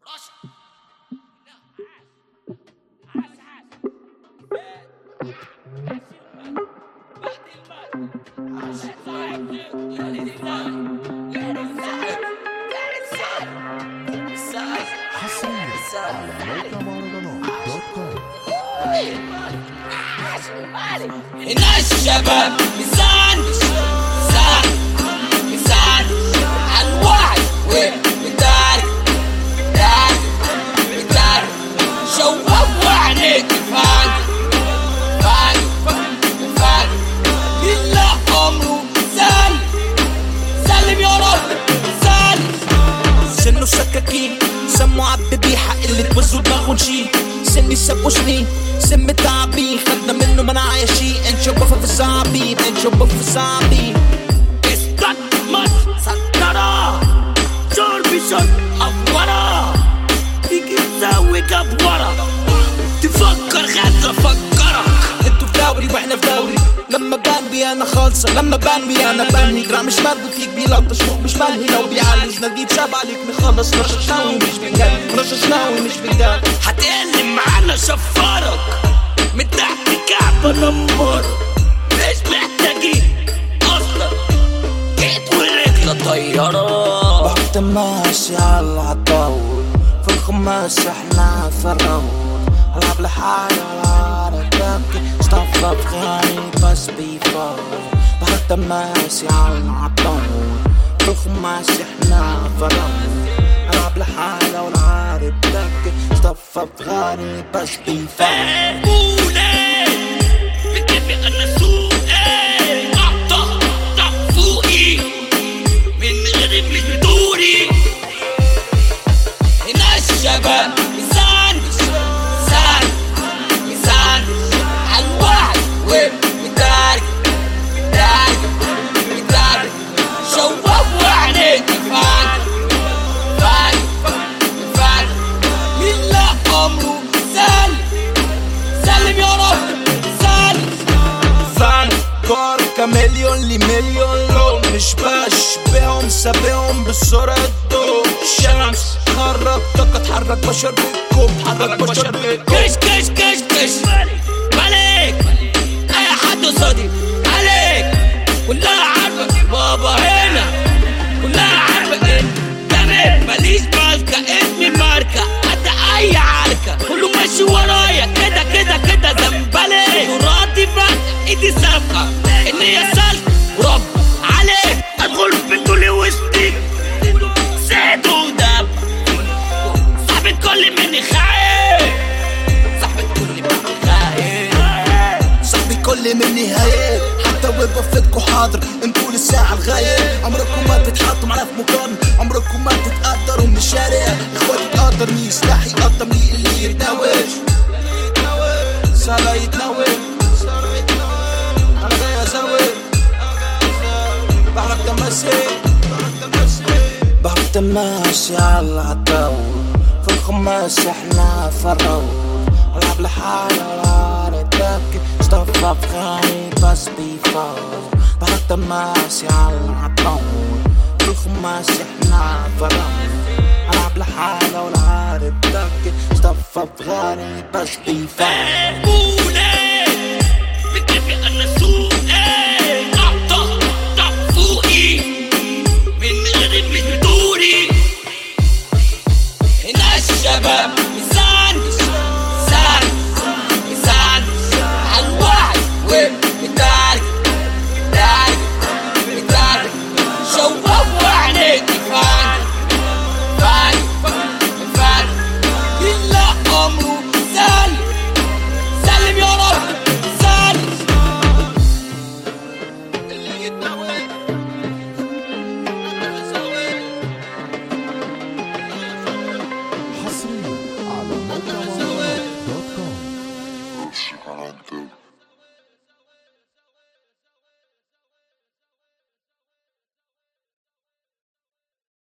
الناس الشباب لسان عن واحد ومدارك شوف وعينيك فاق لله أمره سالم يا رب سالم. سنه سكاكين سموا عبد بيحق اللي توزوا دماغه نشيل سني سبوا سنين سم تعبين خدنا منه مناعي شي انشوفه في الزعبيب استك مصر سكرة شربي شرب أفورة تيجي تسوي جبورة تفكر غدرة فكرك انتوا في دوري واحنا في دوري لما بان بي انا خالصة لما بان بي انا بنهي جرام مش مربوط فيك بيلطش فوق مش ملهي لو بيعالج نجيب شاب عليك نخلص رششناوي مش بنجان هتقلم معانا شفارك من تحت كعبة نمر مش محتاجين اصلا جيت ورجلة طيارة بحط ماشي على العطاول في الخماس احنا في الروض العب لحالي على ركبتي اصطفى بغاني بس بيفار بحط ماشي على العطاول في الخماس احنا في الروض العب لحالي والعارب دكي اصطفى بغاني بس بيفار الشباب ميزان عن واحد ومدارك شوف وعينيك فاق لله أمره سالم يا رب سالم. كار كمليون لمليون لون مش بشبههم سابهم بالسرعة الضوء الشمس خرجتك اتحرك بشر بيكم كش مالك اي حد قصادي عليك كلها عارفك بابا هنا كلها عارفك انت ماليش مالكة اسمي ماركة حتى اي عركة كله ماشي ورايا كده زنبلك تراضي بس ايدي سابقة اني يسألت ورب عليك ادخل في الدولي وسطي سيد ودب صاحب الكل مني خايف صاحبي كل مني هايل حتى وبفتكوا حاضر انتوا للساعة الغايب عمركم ما تتحطوا معنا في مقارنة عمركم ما تتقدروا من الشارع اخواتي تقدرني سلاحي يقدرني اللي يتناوش سهلة يتناوش انا جاي ازوج بعرف تماشي على العطاول في الخماس احنا في الروض العب لحالي على الدكي اصطفى بغاني بس بيفار بعرف تماشي على العطاول في الخماس احنا في الروض العب لحالي على الدكي اصطفى بغاني بس بيفار الشباب